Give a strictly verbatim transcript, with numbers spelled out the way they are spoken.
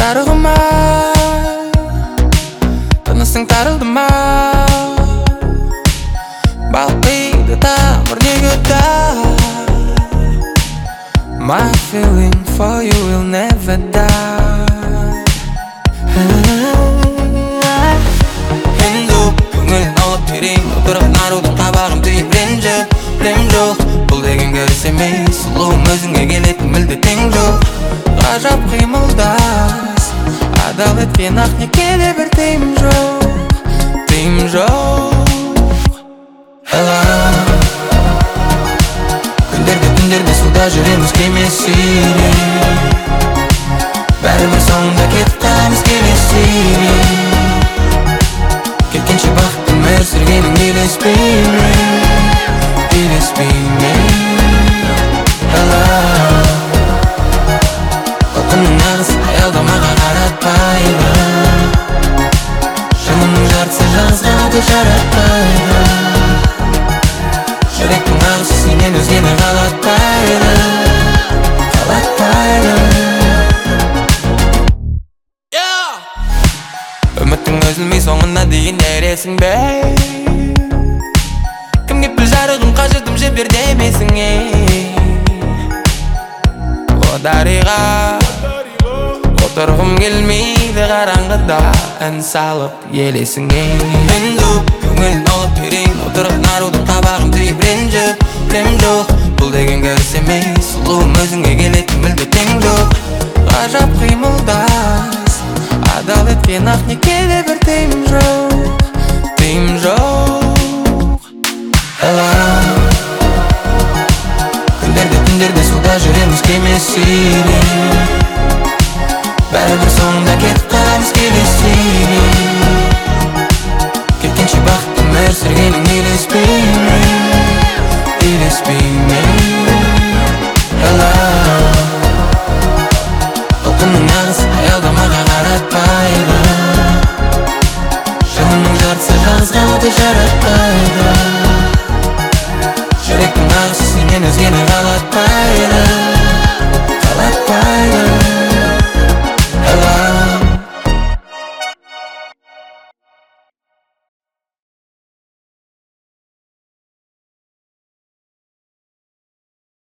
жарығыма, тынысың тарылды ма? Балқиды тамыр неге die? My feeling for you will never die. Хенду, көңілін аулап берейін, отырып нарудың қабағым түйіп ренжіп. Білем жоқ, бұл деген көріс емес, сұлуым өзіңе келетін мүлде тең жоқ. Ғажап қимылдас, адал еткен ақ некеде бір тыйым жоқ, тыйым жоқ. Hello, күндерде түндерде суда жүреміз кемесіне, бәрібір соңында кетіп қаламыз келесіне. Кеткенше бақытты өмір сүргенің елеспейме, елеспейме. Hello, толқынның нағыз аялдамаға қаратпайды, шынымның жартысы жалғыз қалуды жаратпайды. Жүректің ағысы сенен өзгені қалатпайды, қалатпайды. Үміттің үзілмей соңына дейін ересің бе? Кімге піл жарығым қажырдым жібер демесің ей? О дариға, отырғым келмейді қараңғыда, ән салып елесің ей. Хенду, көңілін аулап берейін, отырып нарудың қабағым түйіп ренжіп. Білем жоқ, бұл деген көріс емес, сұлуым өзіңе келетін мүлде тең жоқ. Ғажап қимылдас, адал еткен ақ некеде бір тыйым жоқ, тыйым жоқ. Hello, күндерде түндерде суда жүреміз кемесіне, бәрібір соңында кетіп қаламыз келесіне. Кеткенше бақытты өмір сүргенің елеспейме, елеспейме. Hello, толқынның нағыз аялдамаға қаратпайды, шынымның жартысы жалғыз қалуды жаратпайды.